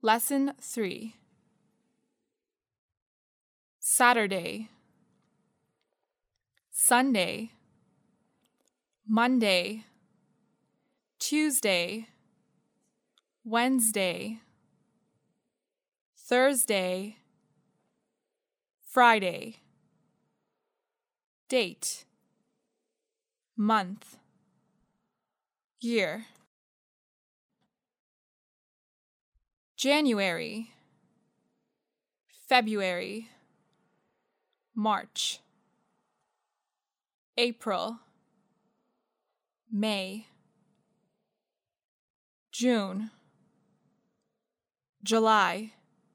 Lesson 3. Saturday, Sunday, Monday, Tuesday, Wednesday, Thursday, Friday. Date, month, year. January, February, March, April, May, June, July,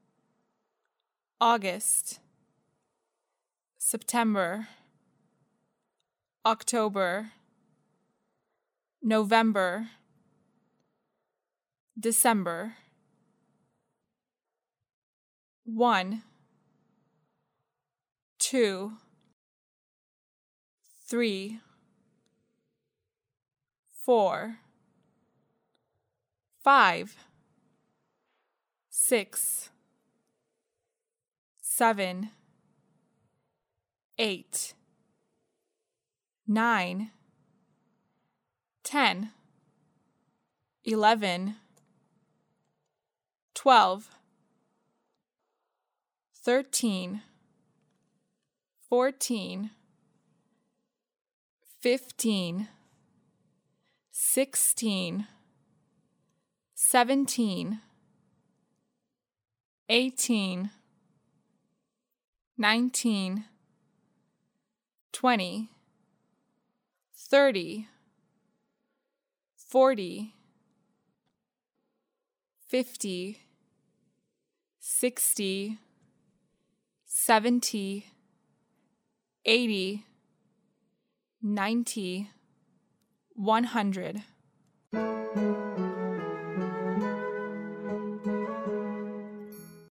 August, September, October, November, December. 1, 2, 3, 4, 5, 6, 7, 8, 9, 10, 11, 12, 13, 14, 15, 16, 17, 18, 19, 20, 30, 40, 50, 60, 70, 80, 90, 100.